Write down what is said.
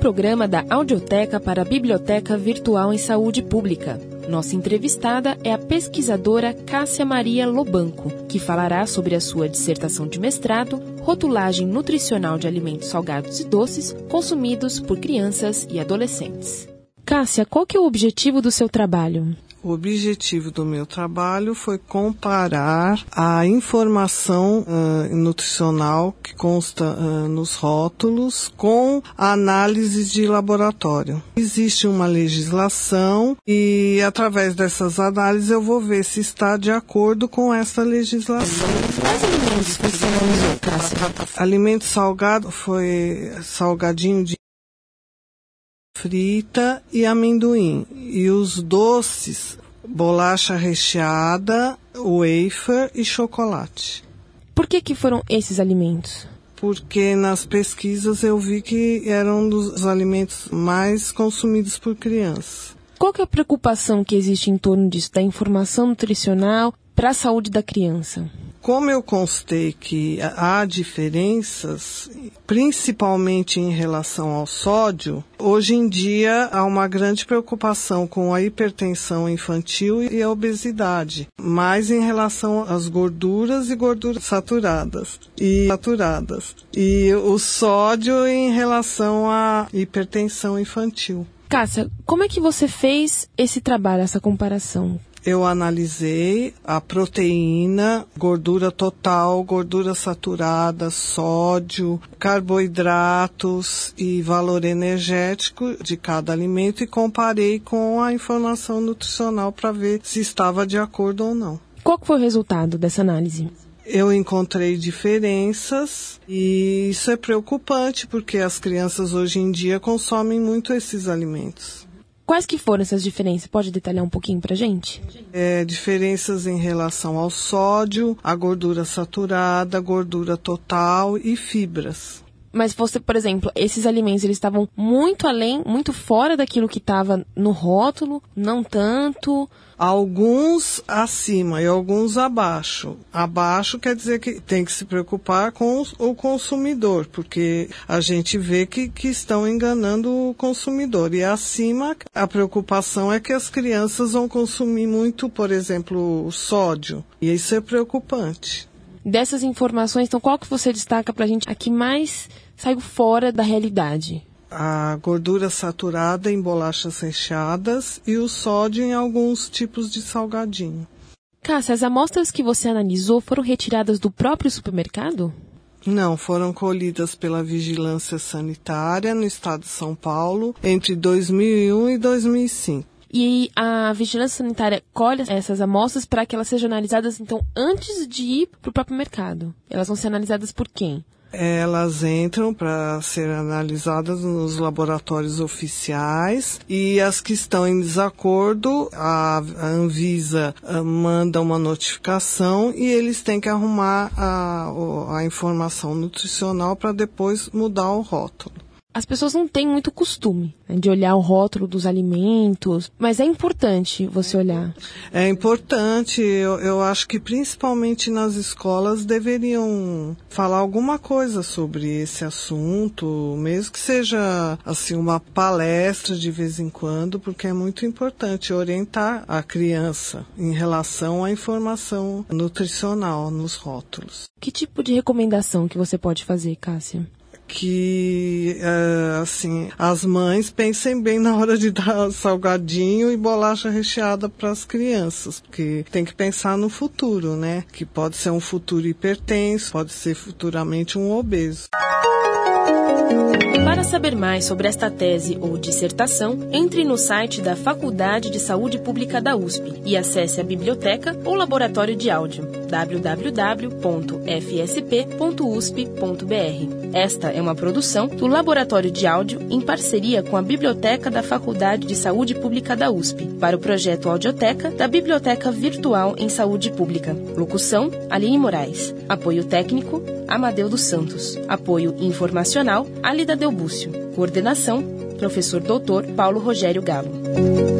programa da Audioteca para a Biblioteca Virtual em Saúde Pública. Nossa entrevistada é a pesquisadora Cássia Maria Lobanco, que falará sobre a sua dissertação de mestrado, Rotulagem Nutricional de Alimentos Salgados e Doces consumidos por crianças e adolescentes. Cássia, qual que é o objetivo do seu trabalho? O objetivo do meu trabalho foi comparar a informação nutricional que consta nos rótulos com a análise de laboratório. Existe uma legislação e, através dessas análises, eu vou ver se está de acordo com essa legislação. Quais alimentos você analisou, Cássia? Alimento salgado foi salgadinho de frita e amendoim. E os doces, bolacha recheada, wafer e chocolate. Por que foram esses alimentos? Porque nas pesquisas eu vi que eram um dos alimentos mais consumidos por crianças. Qual que é a preocupação que existe em torno disso, da informação nutricional para a saúde da criança? Como eu constatei que há diferenças, principalmente em relação ao sódio, hoje em dia há uma grande preocupação com a hipertensão infantil e a obesidade, mais em relação às gorduras e gorduras saturadas. E o sódio em relação à hipertensão infantil. Cássia, como é que você fez esse trabalho, essa comparação? Eu analisei a proteína, gordura total, gordura saturada, sódio, carboidratos e valor energético de cada alimento e comparei com a informação nutricional para ver se estava de acordo ou não. Qual foi o resultado dessa análise? Eu encontrei diferenças e isso é preocupante porque as crianças hoje em dia consomem muito esses alimentos. Quais que foram essas diferenças? Pode detalhar um pouquinho pra gente? Diferenças em relação ao sódio, a gordura saturada, gordura total e fibras. Mas você, por exemplo, esses alimentos eles estavam muito além, muito fora daquilo que estava no rótulo, não tanto? Alguns acima e alguns abaixo. Abaixo quer dizer que tem que se preocupar com o consumidor, porque a gente vê que estão enganando o consumidor. E acima, a preocupação é que as crianças vão consumir muito, por exemplo, sódio. E isso é preocupante. Dessas informações, então, qual que você destaca pra gente a que mais saiu fora da realidade? A gordura saturada em bolachas recheadas e o sódio em alguns tipos de salgadinho. Cássia, as amostras que você analisou foram retiradas do próprio supermercado? Não, foram colhidas pela Vigilância Sanitária no estado de São Paulo entre 2001 e 2005. E a Vigilância Sanitária colhe essas amostras para que elas sejam analisadas, então, antes de ir para o próprio mercado. Elas vão ser analisadas por quem? Elas entram para ser analisadas nos laboratórios oficiais e as que estão em desacordo, a Anvisa manda uma notificação e eles têm que arrumar a informação nutricional para depois mudar o rótulo. As pessoas não têm muito costume, né, de olhar o rótulo dos alimentos, mas é importante você olhar. É importante, eu acho que principalmente nas escolas deveriam falar alguma coisa sobre esse assunto, mesmo que seja assim uma palestra de vez em quando, porque é muito importante orientar a criança em relação à informação nutricional nos rótulos. Que tipo de recomendação que você pode fazer, Cássia? Que, assim, as mães pensem bem na hora de dar salgadinho e bolacha recheada para as crianças, porque tem que pensar no futuro, né? Que pode ser um futuro hipertenso, pode ser futuramente um obeso. Para saber mais sobre esta tese ou dissertação, entre no site da Faculdade de Saúde Pública da USP e acesse a biblioteca ou laboratório de áudio www.fsp.usp.br. Esta é uma produção do Laboratório de Áudio em parceria com a Biblioteca da Faculdade de Saúde Pública da USP, para o projeto Audioteca da Biblioteca Virtual em Saúde Pública. Locução, Aline Moraes. Apoio técnico, Amadeu dos Santos. Apoio informacional, Alida Delbúcio. Coordenação, Professor Dr. Paulo Rogério Galo.